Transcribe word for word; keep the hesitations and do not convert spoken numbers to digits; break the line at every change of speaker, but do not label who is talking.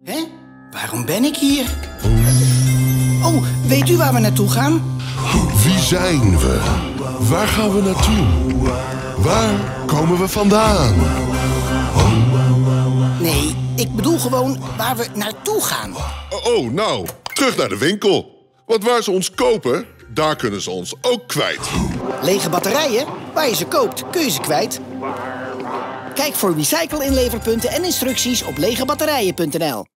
Hè? Waarom ben ik hier? Oh, weet u waar we naartoe gaan?
Wie zijn we? Waar gaan we naartoe? Waar komen we vandaan?
Nee, ik bedoel gewoon waar we naartoe gaan.
Oh, nou, terug naar de winkel. Want waar ze ons kopen, daar kunnen ze ons ook kwijt.
Lege batterijen? Waar je ze koopt, kun je ze kwijt. Kijk voor recycle-inleverpunten en instructies op legebatterijen punt n l.